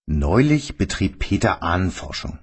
Neulich betrieb Peter Ahnenforschung.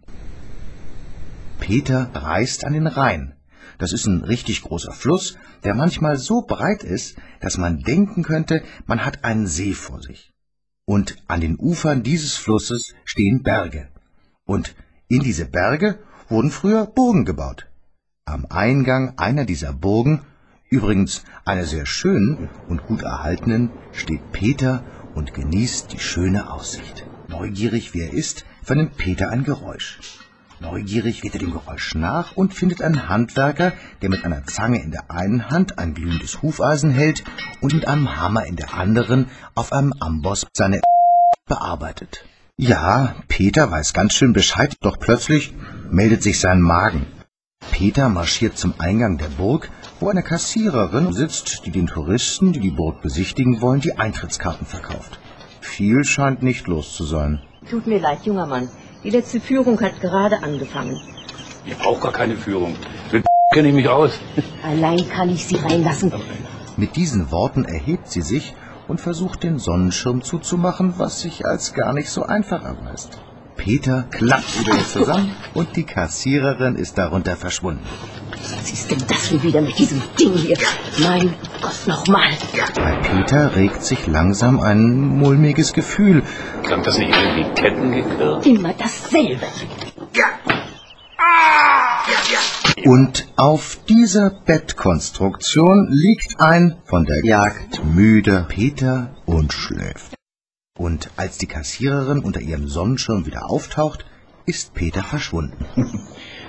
Peter reist an den Rhein. Das ist ein richtig großer Fluss, der manchmal so breit ist, dass man denken könnte, man hat einen See vor sich. Und an den Ufern dieses Flusses stehen Berge. Und in diese Berge wurden früher Burgen gebaut. Am Eingang einer dieser Burgen, übrigens einer sehr schönen und gut erhaltenen, steht Peter und genießt die schöne Aussicht. Neugierig wie er ist, vernimmt Peter ein Geräusch. Neugierig geht er dem Geräusch nach und findet einen Handwerker, der mit einer Zange in der einen Hand ein glühendes Hufeisen hält und mit einem Hammer in der anderen auf einem Amboss seine bearbeitet. Ja, Peter weiß ganz schön Bescheid, doch plötzlich meldet sich sein Magen. Peter marschiert zum Eingang der Burg, wo eine Kassiererin sitzt, die den Touristen, die die Burg besichtigen wollen, die Eintrittskarten verkauft. Viel scheint nicht los zu sein. Tut mir leid, junger Mann. Die letzte Führung hat gerade angefangen. Ich brauche gar keine Führung. Mit kenne ich mich aus. Allein kann ich Sie reinlassen. Mit diesen Worten erhebt sie sich und versucht, den Sonnenschirm zuzumachen, was sich als gar nicht so einfach erweist. Peter klappt wieder zusammen und die Kassiererin ist darunter verschwunden. Was ist denn das schon wieder mit diesem Ding hier? Mein Gott, nochmal. Bei Peter regt sich langsam ein mulmiges Gefühl. Klang das nicht irgendwie Kettengeklirr? Immer dasselbe. Und auf dieser Bettkonstruktion liegt ein von der Jagd müder Peter und schläft. Und als die Kassiererin unter ihrem Sonnenschirm wieder auftaucht, ist Peter verschwunden.